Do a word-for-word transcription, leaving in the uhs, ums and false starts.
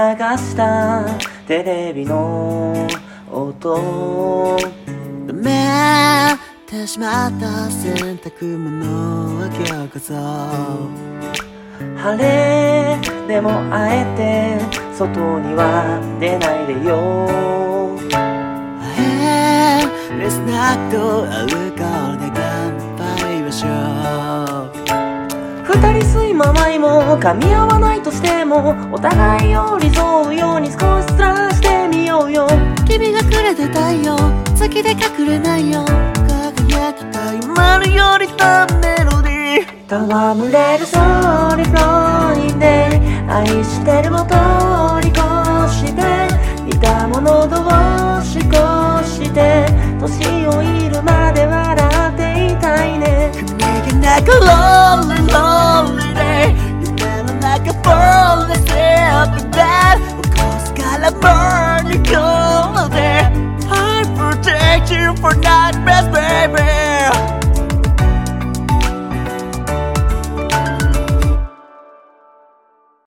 したテレビの音、 埋めてしまった洗濯物は今日こそ晴れでもあえて外には出ないでよ。 えー、レスナックとアルコールで乾杯ましょう。 二人睡魔舞も噛み合わないとしてもお互い寄り添うように少しずらしてみようよ。 君がくれた太陽先で隠れないよ、輝きたいまるよりとメロディー戯れるソリフロインで愛してるも通り越して似たもの同士越して年老いるまで笑っていたいね。 君が泣く Lonely Lonely Day 夢の中 Fall asleep in bed 起こすから Burning Cold Day I protect you for night best baby